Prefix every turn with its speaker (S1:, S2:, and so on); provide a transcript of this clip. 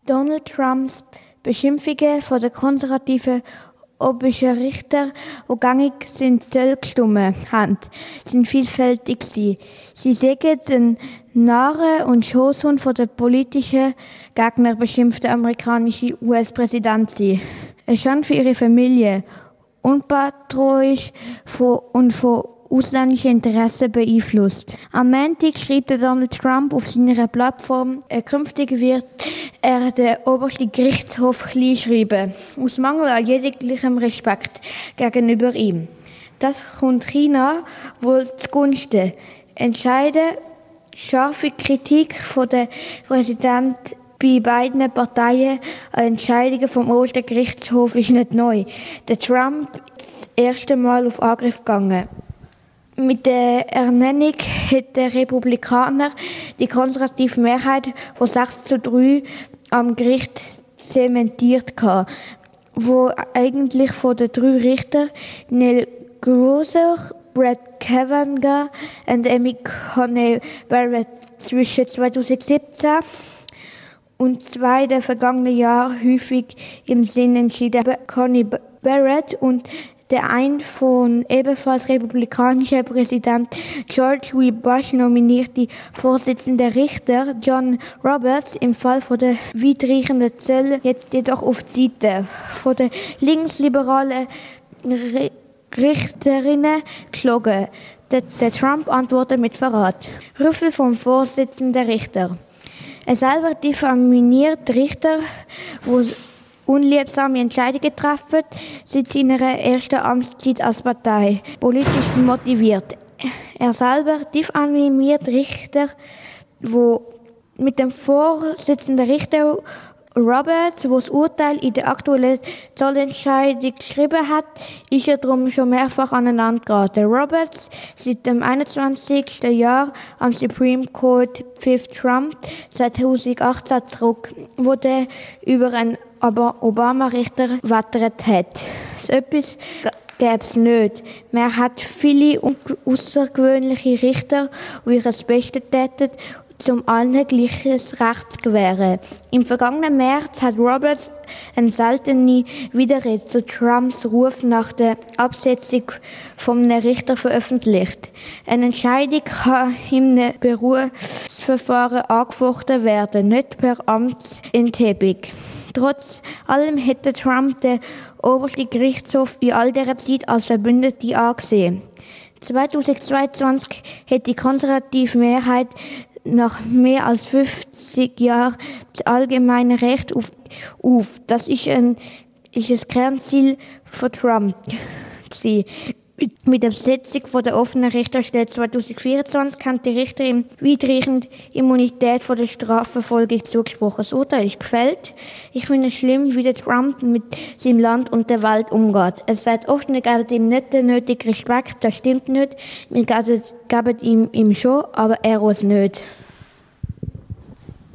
S1: Donald Trumps Beschimpfungen von den konservativen obersten Richtern, die gängig sind, gestimmt haben, sind vielfältig gewesen. Sie sagen den Narren und Schoßhund von den politischen Gegnern beschimpften amerikanischen US-Präsident sein. Eine Schande für ihre Familie, unpatriotisch und von ausländischen Interessen beeinflusst. Am Montag schrieb Donald Trump auf seiner Plattform, künftig wird er den obersten Gerichtshof klein schreiben, aus Mangel an jeglichem Respekt gegenüber ihm. Das kommt China wohl zugunsten. Entscheidend scharfe Kritik von der Präsident bei beiden Parteien an Entscheidungen vom obersten Gerichtshof ist nicht neu. Der Trump ist das erste Mal auf Angriff gegangen. Mit der Ernennung hat der Republikaner die konservative Mehrheit von 6:3 am Gericht zementiert, wo eigentlich von den 3 Richtern Neil Gorsuch, Brett Kavanaugh und Amy Coney Barrett zwischen 2017 und 2 der vergangenen Jahre häufig im Sinn entschieden. Coney Barrett und der ein von ebenfalls republikanischer Präsident George W. Bush nominierte Vorsitzende Richter John Roberts im Fall von der weitreichenden Zölle jetzt jedoch auf die Seite von der linksliberalen Richterinnen geschlagen. Der Trump antwortet mit Verrat. Rüffel vom Vorsitzenden Richter. Er selber diffamiert Richter, wo unliebsame Entscheidungen treffen, seit seiner ersten Amtszeit als Partei, politisch motiviert. Er selber diffamiert Richter, wo mit dem Vorsitzenden Richter Roberts, der das Urteil in der aktuellen Zollentscheidung geschrieben hat, ist er darum schon mehrfach aneinander geraten. Roberts seit dem 21. Jahr am Supreme Court pfiff Trump 2018 zurück, wo der über einen Obama-Richter wettert hat. So etwas gäbe es nicht. Man hat viele außergewöhnliche Richter, die ihr Bestes täten, um allen gleiches Recht zu gewähren. Im vergangenen März hat Roberts eine seltene Widerrede zu Trumps Ruf nach der Absetzung von einem Richter veröffentlicht. Eine Entscheidung kann im Berufsverfahren angefochten werden, nicht per Amtsenthebung. Trotz allem hätte Trump den obersten Gerichtshof in all dieser Zeit als Verbündete angesehen. 2022 hat die konservative Mehrheit nach mehr als 50 Jahren das allgemeine Recht auf. Das ist ein Kernziel von Trump. Mit der Besetzung der offenen Richterstelle 2024 haben die Richter ihm weitreichend Immunität von der Strafverfolgung zugesprochen. Das Urteil ist gefällt. Ich finde es schlimm, wie der Trump mit seinem Land und der Welt umgeht. Er sagt oft, wir geben ihm nicht den nötigen Respekt. Das stimmt nicht. Wir geben ihm schon, aber er uns nicht.